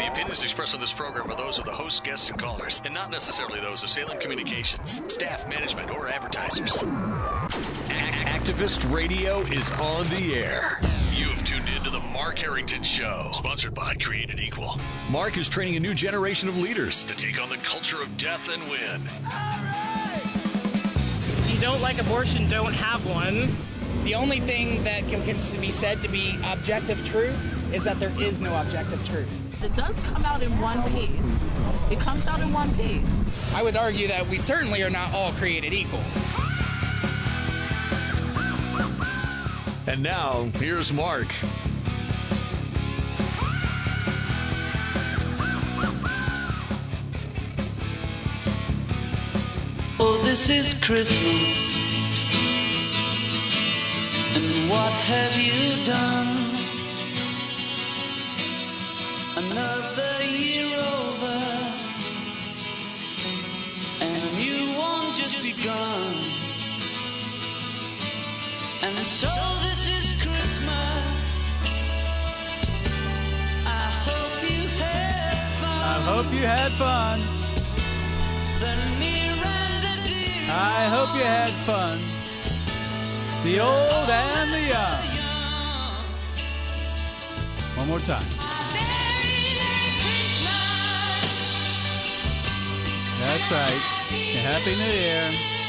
The opinions expressed on this program are those of the hosts, guests, and callers, and not necessarily those of Salem Communications, staff, management, or advertisers. Activist Radio is on the air. You have tuned in to the Mark Harrington Show, sponsored by Created Equal. Mark is training a new generation of leaders to take on the culture of death and win. If you don't like abortion, don't have one. The only thing that can be said to be objective truth is that there is no objective truth. It does come out in one piece. It comes out in one piece. I would argue that we certainly are not all created equal. And now, here's Mark. Oh, this is Christmas. And what have you done? Another year over, and a new one just begun. And so this is Christmas. I hope you had fun. I hope you had fun. The near and the dear. I hope you had fun. The old and the young. One more time. That's right. Happy New Year.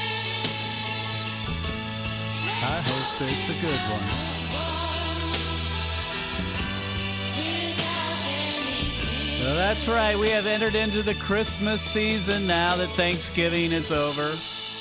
I hope it's a good one. Well, that's right. We have entered into the Christmas season now that Thanksgiving is over.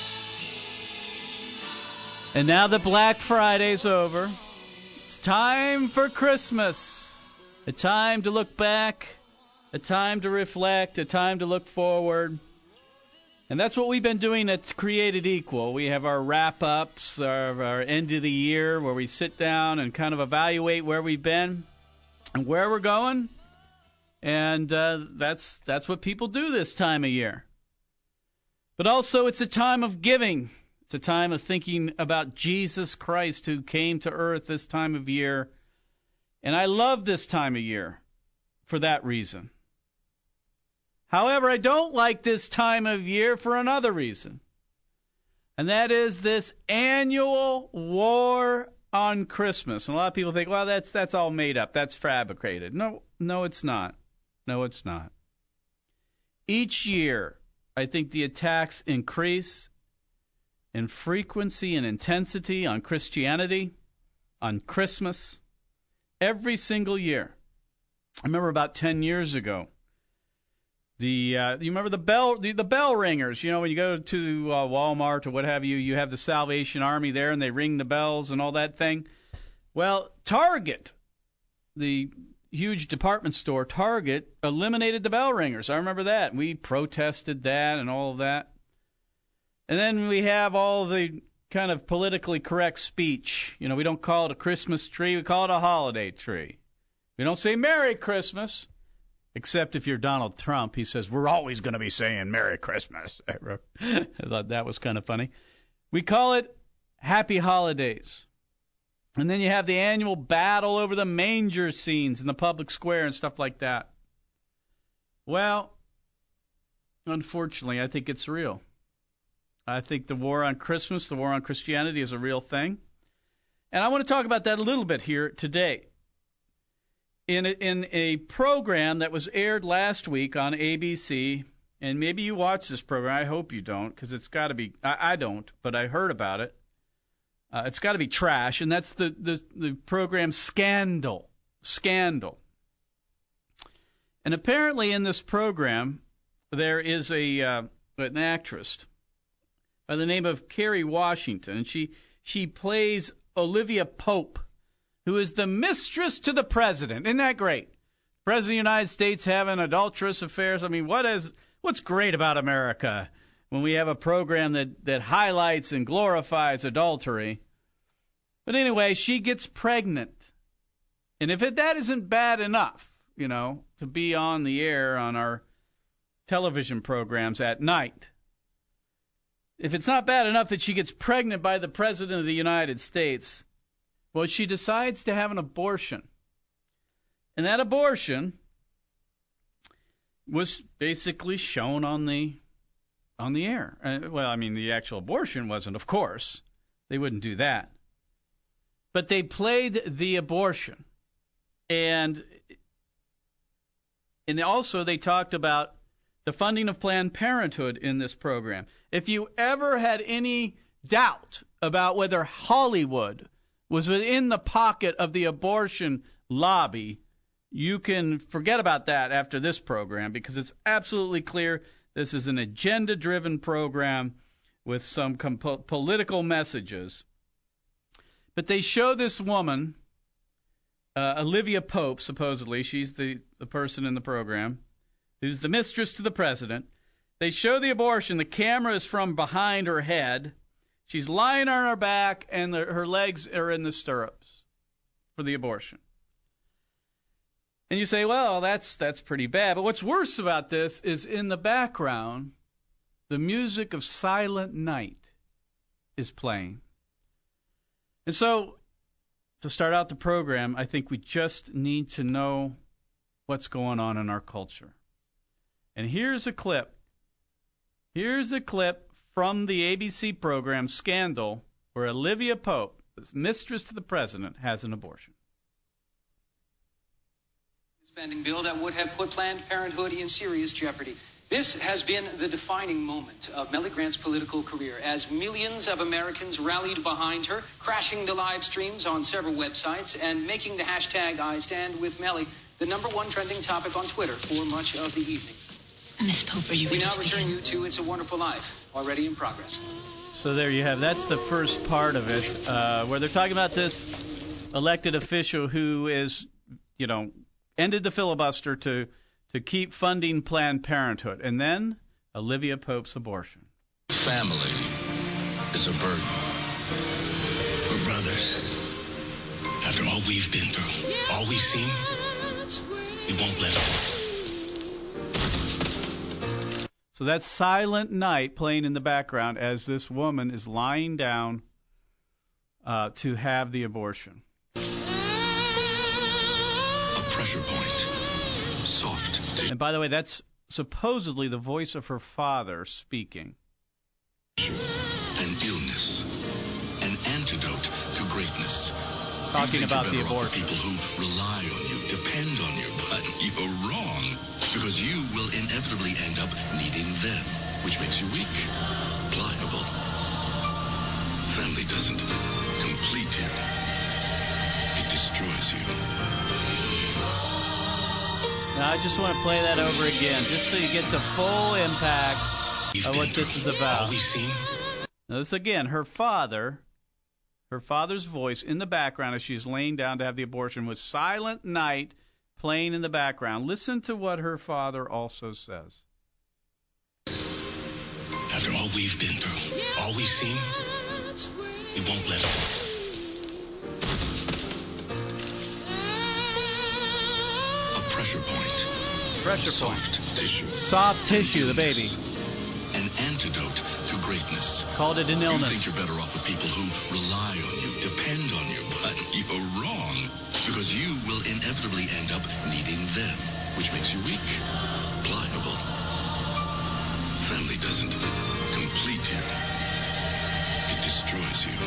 And now that Black Friday's over, it's time for Christmas. A time to look back, a time to reflect, a time to look forward. And that's what we've been doing at Created Equal. We have our wrap-ups, our end of the year, where we sit down and kind of evaluate where we've been and where we're going. And that's what people do this time of year. But also, it's a time of giving. It's a time of thinking about Jesus Christ, who came to earth this time of year. And I love this time of year for that reason. However, I don't like this time of year for another reason. And that is this annual war on Christmas. And a lot of people think, well, that's all made up. That's fabricated. No, it's not. No, it's not. Each year, I think the attacks increase in frequency and intensity on Christianity, on Christmas, every single year. I remember about 10 years ago, you remember the bell ringers? You know, when you go to Walmart or what have you, you have the Salvation Army there, and they ring the bells and all that thing. Well, Target, the huge department store, Target, eliminated the bell ringers. I remember that. We protested that and all of that. And then we have all the kind of politically correct speech. You know, we don't call it a Christmas tree. We call it a holiday tree. We don't say Merry Christmas, except if you're Donald Trump. He says, we're always going to be saying Merry Christmas. I thought that was kind of funny. We call it Happy Holidays. And then you have the annual battle over the manger scenes in the public square and stuff like that. Well, unfortunately, I think it's real. I think the war on Christmas, the war on Christianity is a real thing. And I want to talk about that a little bit here today. In a program that was aired last week on ABC, and maybe you watch this program. I hope you don't, because it's got to be, I don't, but I heard about it. It's got to be trash, and that's the program Scandal. Scandal. And apparently in this program, there is an actress by the name of Kerry Washington, and she plays Olivia Pope, who is the mistress to the president. Isn't that great? President of the United States having adulterous affairs. I mean, what's great about America when we have a program that highlights and glorifies adultery? But anyway, she gets pregnant. And if that isn't bad enough, you know, to be on the air on our television programs at night, if it's not bad enough that she gets pregnant by the President of the United States, well, she decides to have an abortion. And that abortion was basically shown on the air. Well, I mean, the actual abortion wasn't, of course. They wouldn't do that. But they played the abortion. And also they talked about the funding of Planned Parenthood in this program. If you ever had any doubt about whether Hollywood was within the pocket of the abortion lobby, you can forget about that after this program, because it's absolutely clear this is an agenda-driven program with some political messages. But they show this woman, Olivia Pope, supposedly. She's the person in the program, who's the mistress to the president. They show the abortion. The camera is from behind her head. She's lying on her back, and her legs are in the stirrups for the abortion. And you say, well, that's pretty bad. But what's worse about this is in the background, the music of Silent Night is playing. And so, to start out the program, I think we just need to know what's going on in our culture. And here's a clip. Here's a clip from the ABC program Scandal, where Olivia Pope, the mistress to the president, has an abortion. Spending bill that would have put Planned Parenthood in serious jeopardy. This has been the defining moment of Mellie Grant's political career, as millions of Americans rallied behind her, crashing the live streams on several websites and making the hashtag #IStandWithMellie the #1 trending topic on Twitter for much of the evening. Miss Pope, are you We now return you to It's a Wonderful Life, already in progress. So there you have. That's the first part of it, where they're talking about this elected official who is, ended the filibuster to keep funding Planned Parenthood. And then Olivia Pope's abortion. Family is a burden. We're brothers. After all we've been through, all we've seen, we won't let it. So that's Silent Night playing in the background as this woman is lying down to have the abortion. A pressure point. Soft. And by the way, that's supposedly the voice of her father speaking. An illness. An antidote to greatness. Talking about the abortion. People who rely on you, depend on you, but you're wrong. Because you will inevitably end up needing them, which makes you weak, pliable. Family doesn't complete you. It destroys you. Now, I just want to play that over again, just so you get the full impact of what this is about. Now, this again, her father's voice in the background as she's laying down to have the abortion was Silent Night playing in the background. Listen to what her father also says. After all we've been through, all we've seen, we won't let it. A pressure point. Pressure point. Soft tissue. Soft tissue, the baby. An antidote to greatness. Called it an illness. You think you're better off with people who rely on you, depend on you, but you're wrong. Because you will inevitably end up needing them, which makes you weak, pliable. Family doesn't complete you. It destroys you.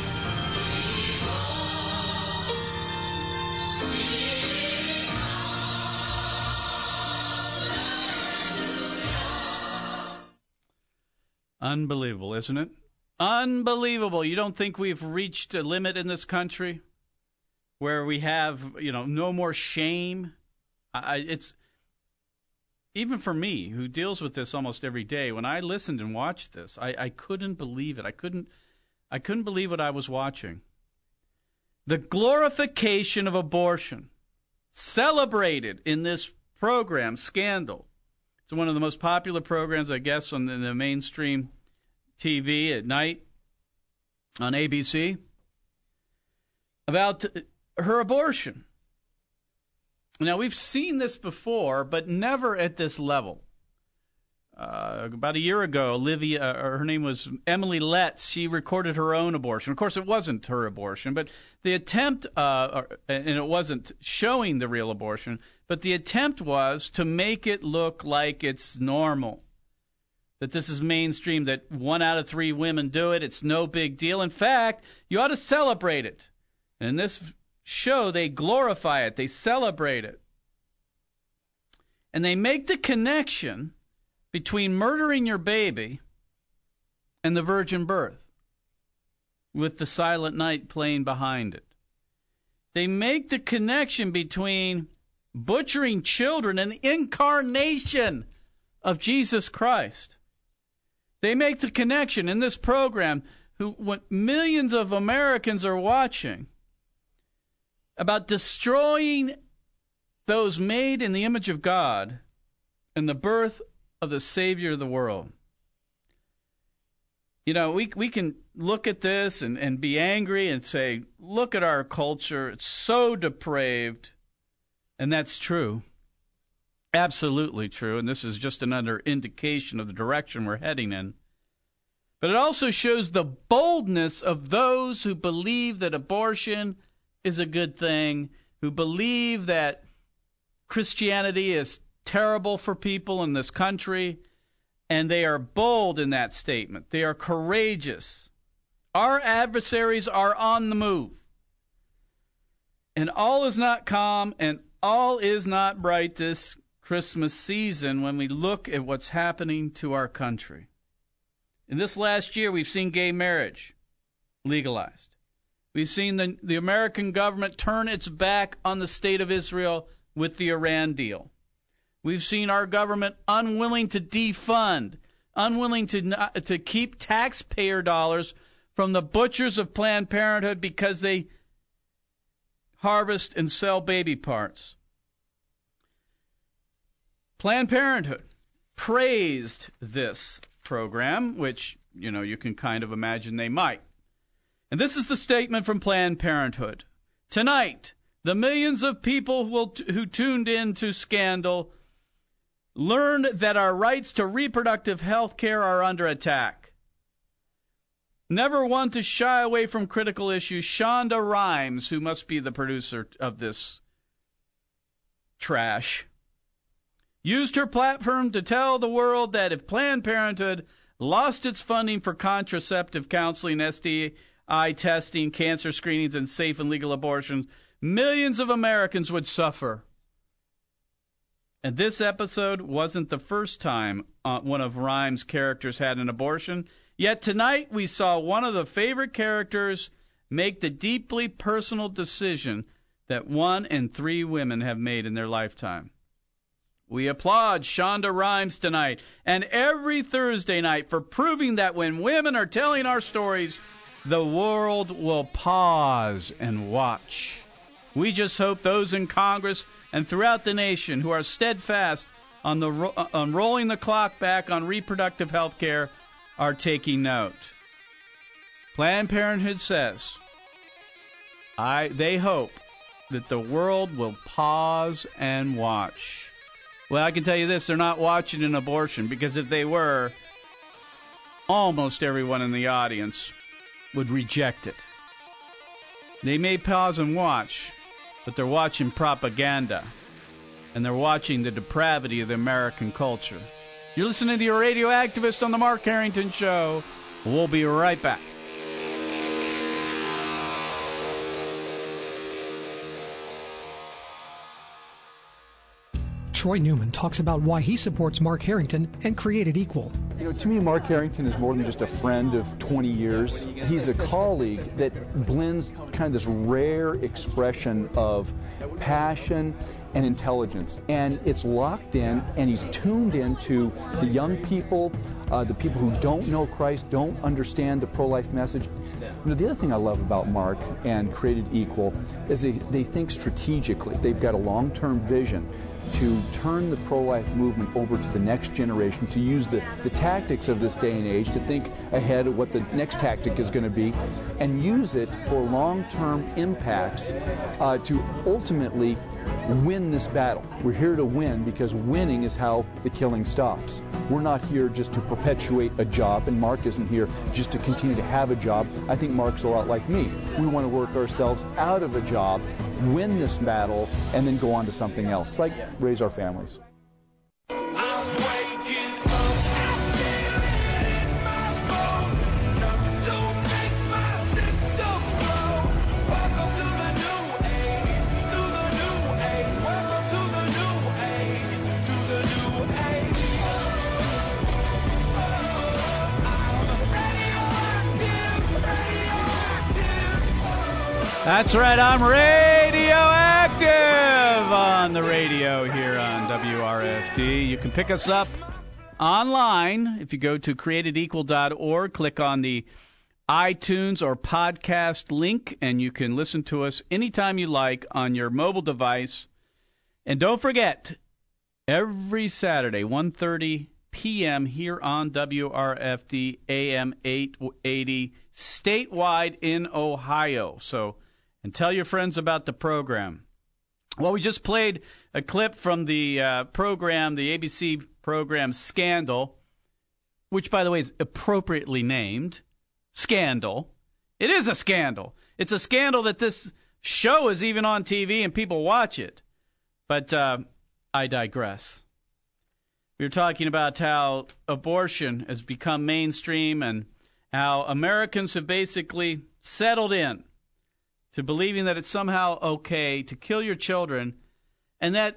Unbelievable, isn't it? Unbelievable. You don't think we've reached a limit in this country where we have, no more shame? It's even for me, who deals with this almost every day, when I listened and watched this, I couldn't believe it. I couldn't believe what I was watching. The glorification of abortion, celebrated in this program, Scandal. It's one of the most popular programs, I guess, on the mainstream TV at night on ABC, about her abortion. Now, we've seen this before, but never at this level. about a year ago, her name was Emily Letts. She recorded her own abortion. Of course, it wasn't her abortion, but the attempt, and it wasn't showing the real abortion, but the attempt was to make it look like it's normal, that this is mainstream, that 1 out of 3 women do it. It's no big deal. In fact, you ought to celebrate it. And in this show, they glorify it. They celebrate it. And they make the connection between murdering your baby and the virgin birth, with the Silent Night playing behind it. They make the connection between butchering children and the incarnation of Jesus Christ. They make the connection in this program, what millions of Americans are watching, about destroying those made in the image of God and the birth of the Savior of the world. You know, we can look at this and be angry and say, look at our culture, it's so depraved. And that's true. Absolutely true. And this is just another indication of the direction we're heading in. But it also shows the boldness of those who believe that abortion is a good thing, who believe that Christianity is terrible for people in this country, and they are bold in that statement. They are courageous. Our adversaries are on the move. And all is not calm and all is not bright this Christmas season when we look at what's happening to our country. In this last year, we've seen gay marriage legalized. We've seen the American government turn its back on the state of Israel with the Iran deal. We've seen our government unwilling to defund, unwilling to keep taxpayer dollars from the butchers of Planned Parenthood because they harvest and sell baby parts. Planned Parenthood praised this program, which, you know, you can kind of imagine they might. And this is the statement from Planned Parenthood. Tonight, the millions of people who tuned in to Scandal learned that our rights to reproductive health care are under attack. Never one to shy away from critical issues, Shonda Rhimes, who must be the producer of this trash, used her platform to tell the world that if Planned Parenthood lost its funding for contraceptive counseling, STI testing, cancer screenings, and safe and legal abortions, millions of Americans would suffer. And this episode wasn't the first time one of Rhimes' characters had an abortion. Yet tonight we saw one of the favorite characters make the deeply personal decision that 1 in 3 women have made in their lifetime. We applaud Shonda Rhimes tonight and every Thursday night for proving that when women are telling our stories, the world will pause and watch. We just hope those in Congress and throughout the nation who are steadfast on rolling the clock back on reproductive health care are taking note. Planned Parenthood says, they hope that the world will pause and watch. Well, I can tell you this, they're not watching an abortion, because if they were, almost everyone in the audience would reject it. They may pause and watch, but they're watching propaganda, and they're watching the depravity of the American culture. You're listening to your radio activist on the Mark Harrington Show. We'll be right back. Troy Newman talks about why he supports Mark Harrington and Created Equal. You know, to me, Mark Harrington is more than just a friend of 20 years. He's a colleague that blends kind of this rare expression of passion and intelligence. And it's locked in, and he's tuned into the young people, the people who don't know Christ, don't understand the pro-life message. You know, the other thing I love about Mark and Created Equal is they think strategically. They've got a long-term vision to turn the pro-life movement over to the next generation, to use the tactics of this day and age, to think ahead of what the next tactic is going to be, and use it for long-term impacts to ultimately win this battle. We're here to win because winning is how the killing stops. We're not here just to perpetuate a job, and Mark isn't here just to continue to have a job. I think Mark's a lot like me. We want to work ourselves out of a job, win this battle, and then go on to something else, like raise our families. That's right, I'm radioactive on the radio here on WRFD. You can pick us up online if you go to createdequal.org, click on the iTunes or podcast link, and you can listen to us anytime you like on your mobile device. And don't forget, every Saturday, 1:30 p.m. here on WRFD AM 880, statewide in Ohio. So, and tell your friends about the program. Well, we just played a clip from the program, the ABC program Scandal, which, by the way, is appropriately named Scandal. It is a scandal. It's a scandal that this show is even on TV and people watch it. But I digress. We were talking about how abortion has become mainstream and how Americans have basically settled in to believing that it's somehow okay to kill your children, and that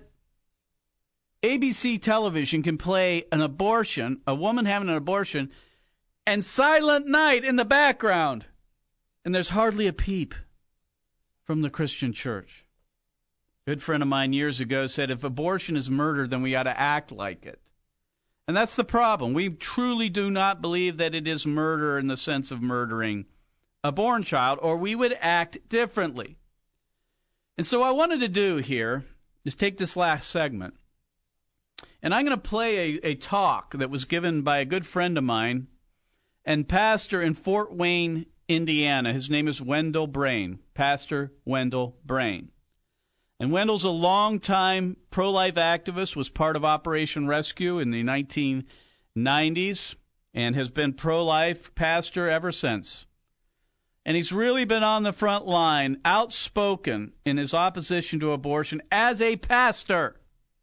ABC television can play an abortion, a woman having an abortion, and Silent Night in the background. And there's hardly a peep from the Christian church. A good friend of mine years ago said, if abortion is murder, then we ought to act like it. And that's the problem. We truly do not believe that it is murder in the sense of murdering a born child, or we would act differently. And so what I wanted to do here is take this last segment, and I'm going to play a talk that was given by a good friend of mine and pastor in Fort Wayne, Indiana. His name is Wendell Brain, Pastor Wendell Brain. And Wendell's a longtime pro-life activist, was part of Operation Rescue in the 1990s, and has been pro-life pastor ever since. And he's really been on the front line, outspoken in his opposition to abortion as a pastor.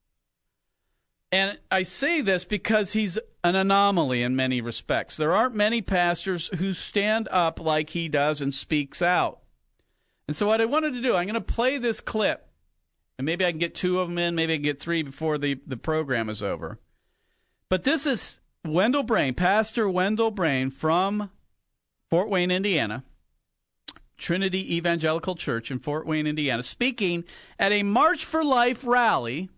And I say this because he's an anomaly in many respects. There aren't many pastors who stand up like he does and speaks out. And so what I wanted to do, I'm going to play this clip, and maybe I can get 2 of them in, maybe I can get 3 before the program is over. But this is Wendell Brain, Pastor Wendell Brain from Fort Wayne, Indiana, Trinity Evangelical Church in Fort Wayne, Indiana, speaking at a March for Life rally.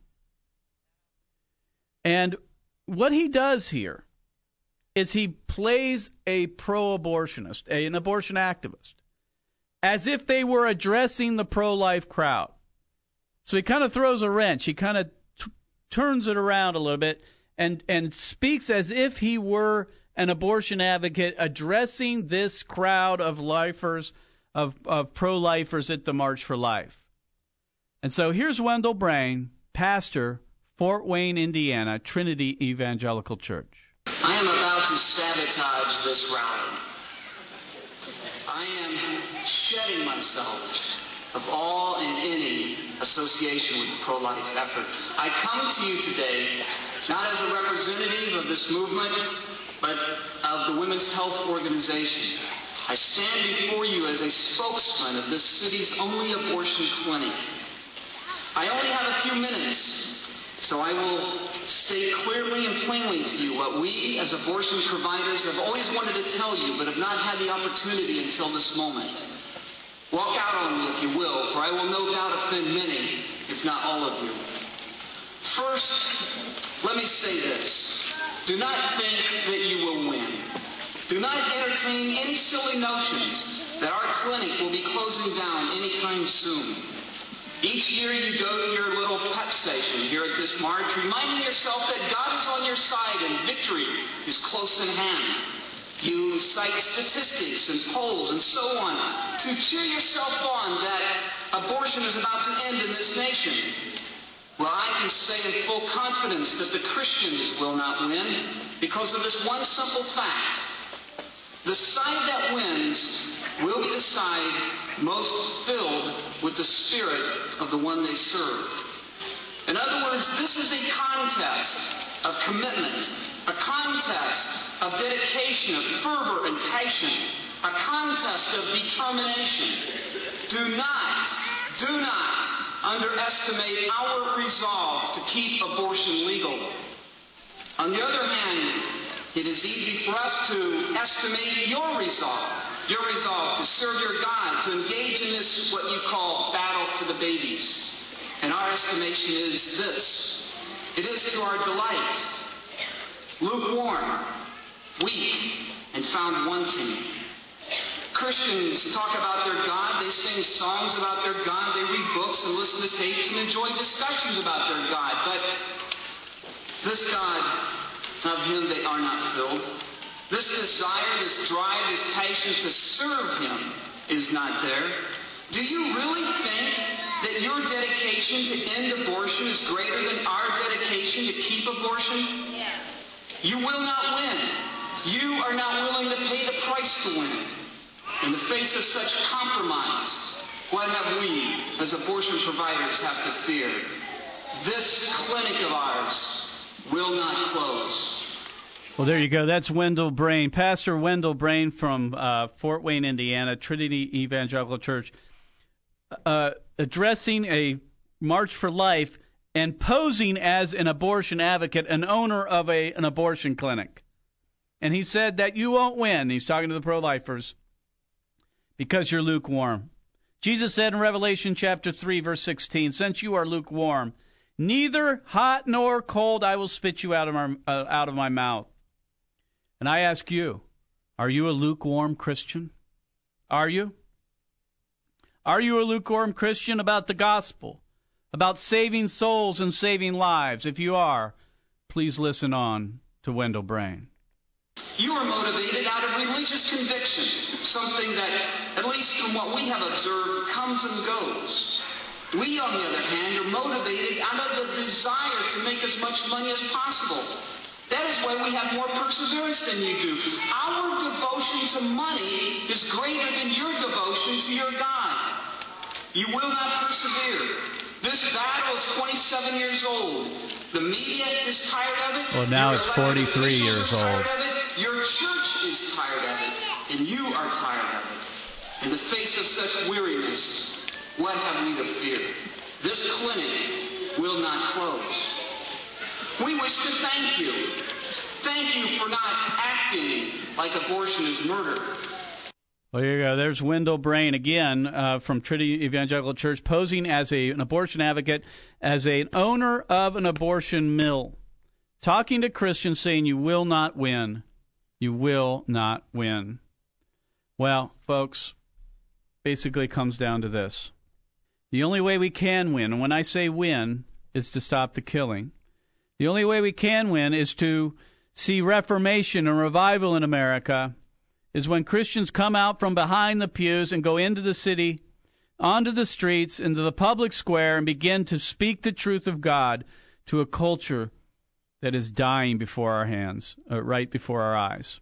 And what he does here is he plays a pro-abortionist, an abortion activist, as if they were addressing the pro-life crowd. So he kind of throws a wrench. He kind of turns it around a little bit and speaks as if he were an abortion advocate addressing this crowd of lifers, of pro-lifers at the March for Life. And so here's Wendell Brain, pastor, Fort Wayne, Indiana, Trinity Evangelical Church. I am about to sabotage this rally. I am shedding myself of all and any association with the pro-life effort. I come to you today not as a representative of this movement, but of the Women's Health Organization. I stand before you as a spokesman of this city's only abortion clinic. I only have a few minutes, so I will state clearly and plainly to you what we as abortion providers have always wanted to tell you, but have not had the opportunity until this moment. Walk out on me if you will, for I will no doubt offend many, if not all of you. First, let me say this. Do not think that you will win. Do not entertain any silly notions that our clinic will be closing down anytime soon. Each year you go to your little pep station here at this march, reminding yourself that God is on your side and victory is close in hand. You cite statistics and polls and so on to cheer yourself on that abortion is about to end in this nation. Well, I can say in full confidence that the Christians will not win because of this one simple fact. The side that wins will be the side most filled with the spirit of the one they serve. In other words, this is a contest of commitment, a contest of dedication, of fervor and passion, a contest of determination. Do not underestimate our resolve to keep abortion legal. On the other hand, it is easy for us to estimate your resolve to serve your God, to engage in this, what you call, battle for the babies. And our estimation is this: it is to our delight, lukewarm, weak, and found wanting. Christians talk about their God, they sing songs about their God, they read books and listen to tapes and enjoy discussions about their God. But this God, of Him they are not filled. This desire, this drive, this passion to serve Him is not there. Do you really think that your dedication to end abortion is greater than our dedication to keep abortion? Yes. You will not win. You are not willing to pay the price to win. In the face of such compromise, what have we, as abortion providers, have to fear? This clinic of ours will not close. Well, there you go. That's Wendell Brain, Pastor Wendell Brain from Fort Wayne, Indiana, Trinity Evangelical Church, addressing a March for Life and posing as an abortion advocate, an owner of an abortion clinic. And he said that you won't win. He's talking to the pro-lifers because you're lukewarm. Jesus said in Revelation chapter 3, verse 16, since you are lukewarm, neither hot nor cold I will spit you out of my mouth. And I ask you, are you a lukewarm Christian? Are you? Are you a lukewarm Christian about the gospel, about saving souls and saving lives? If you are, please listen on to Wendell Brain. You are motivated out of religious conviction, something that, at least from what we have observed, comes and goes. We, on the other hand, are motivated out of the desire to make as much money as possible. That is why we have more perseverance than you do. Our devotion to money is greater than your devotion to your God. You will not persevere. This battle is 27 years old. The media is tired of it. Well, now it's 43 years old. Your church is tired of it, and you are tired of it. In the face of such weariness, what have we to fear? This clinic will not close. We wish to thank you. Thank you for not acting like abortion is murder. Well, here you go. There's Wendell Brain again from Trinity Evangelical Church, posing as an abortion advocate, as an owner of an abortion mill, talking to Christians, saying you will not win. You will not win. Well, folks, basically it comes down to this. The only way we can win, and when I say win, is to stop the killing. The only way we can win is to see reformation and revival in America, is when Christians come out from behind the pews and go into the city, onto the streets, into the public square, and begin to speak the truth of God to a culture that is dying before our hands, right before our eyes.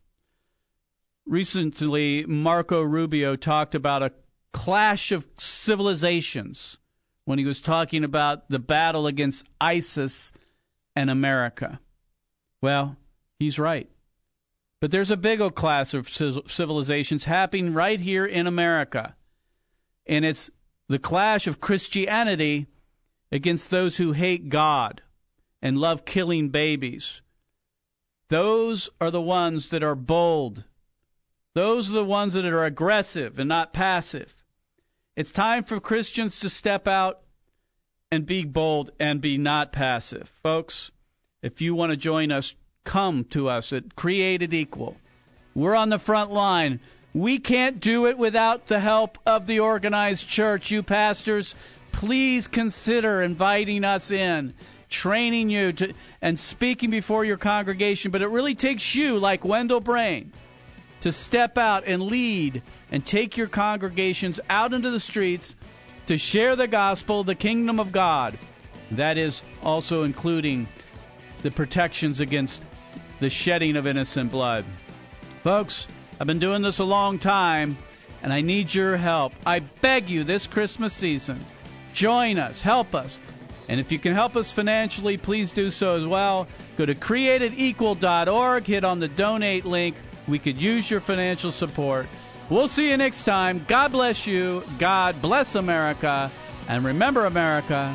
Recently, Marco Rubio talked about a clash of civilizations when he was talking about the battle against ISIS and America. Well, he's right. But there's a big old clash of civilizations happening right here in America. And it's the clash of Christianity against those who hate God and love killing babies. Those are the ones that are bold. Those are the ones that are aggressive and not passive. It's time for Christians to step out and be bold and be not passive. Folks, if you want to join us, come to us at Created Equal. We're on the front line. We can't do it without the help of the organized church. You pastors, please consider inviting us in, training you and speaking before your congregation. But it really takes you, like Wendell Brain, to step out and lead and take your congregations out into the streets to share the gospel, the kingdom of God. That is also including the protections against the shedding of innocent blood. Folks, I've been doing this a long time, and I need your help. I beg you this Christmas season, join us, help us. And if you can help us financially, please do so as well. Go to createdequal.org, hit on the donate link. We could use your financial support. We'll see you next time. God bless you. God bless America. And remember, America,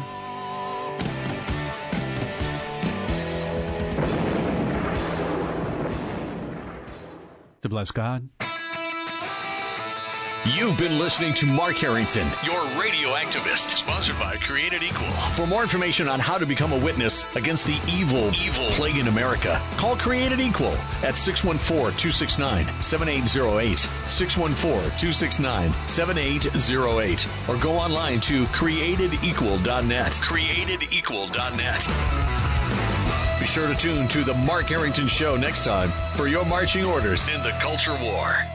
to bless God. You've been listening to Mark Harrington, your radio activist, sponsored by Created Equal. For more information on how to become a witness against the evil plague in America, call Created Equal at 614-269-7808, 614-269-7808, or go online to createdequal.net, createdequal.net. Be sure to tune to The Mark Harrington Show next time for your marching orders in the culture war.